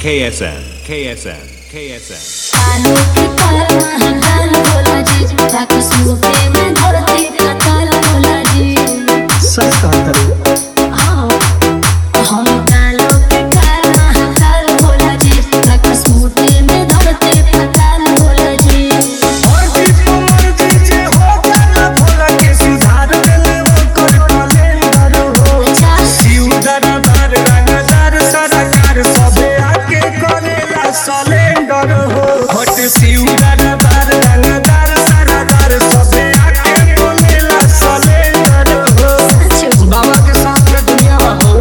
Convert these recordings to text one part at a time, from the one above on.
KSM, KSM, KSM. कालों के काल महाकाल भोला जी, राक्षस मुझे में धरती अकाल भोला जी। सच कहता रे। हाँ, हम कालों के काल महाकाल भोला जी, राक्षस मुझे में धरती अकाल भोला जी। और मर्जी जे हो जाला भोला के सुधार देले वो कर कलेंडर हो। अच्छा। शिव दरबार रंगदार सरकार सबे आके करेला सलेंडर हो। हट शिव दरबार रंगदार सरकार सबे आके बोलेला सलेंडर हो। बाबा के साथ में दुनिया हो।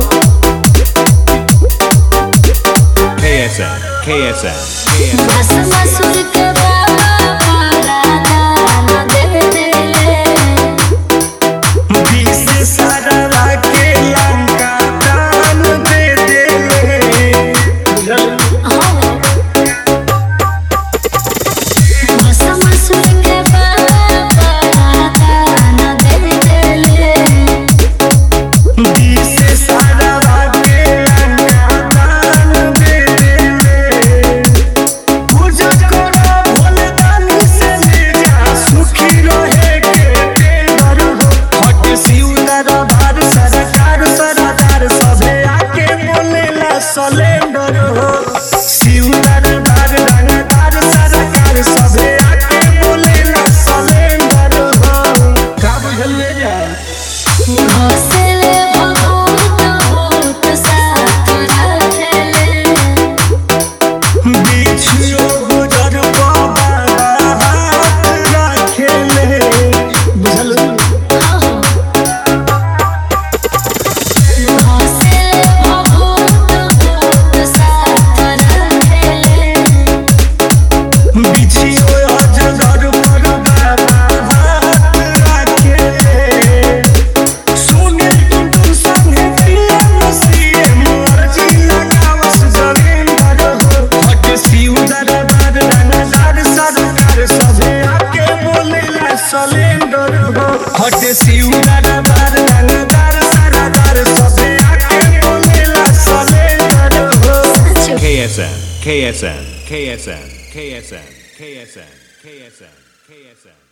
KSM, KSM, KSM. भस्मासुर के बाबा पारा दान दे देले। बीस सारा के लंका दान दे देले। भस्मासुर के बाबा पारा दान दे देले। बीस सारा के लंका दान दे देले। पूजा करो भोले दानी से ले जा सुखी रहे के टेंडर हो। हट शिव दरबार सरकार सरदार सबे आके बोलेला सलेंडर हो। शिव दरबार रंगदार सरकार सबे आके बोलेला सलेंडर हो। का बुझलिए जा घोंसले भभूत भूत साथ रखेले। बिछियो गुजर बाबा हाथ रखेले। बुझलू घोंसले भभूत भूत साथ रखेले। बिछियो अजगर पर बाबा हाथ रखेले। सुने टुटू संगे पीएम सीएम मर्जी लगावस जवेंद्र हो। हट शिव दरबार रंगदार सरकार सबे आके बोलेला सलेंडर हो। हट शिव दरबार रंगदार सरकार सबे आके बोलेला सलेंडर हो। KSM, KSM, KSM, KSM, KSM, KSM, KSM.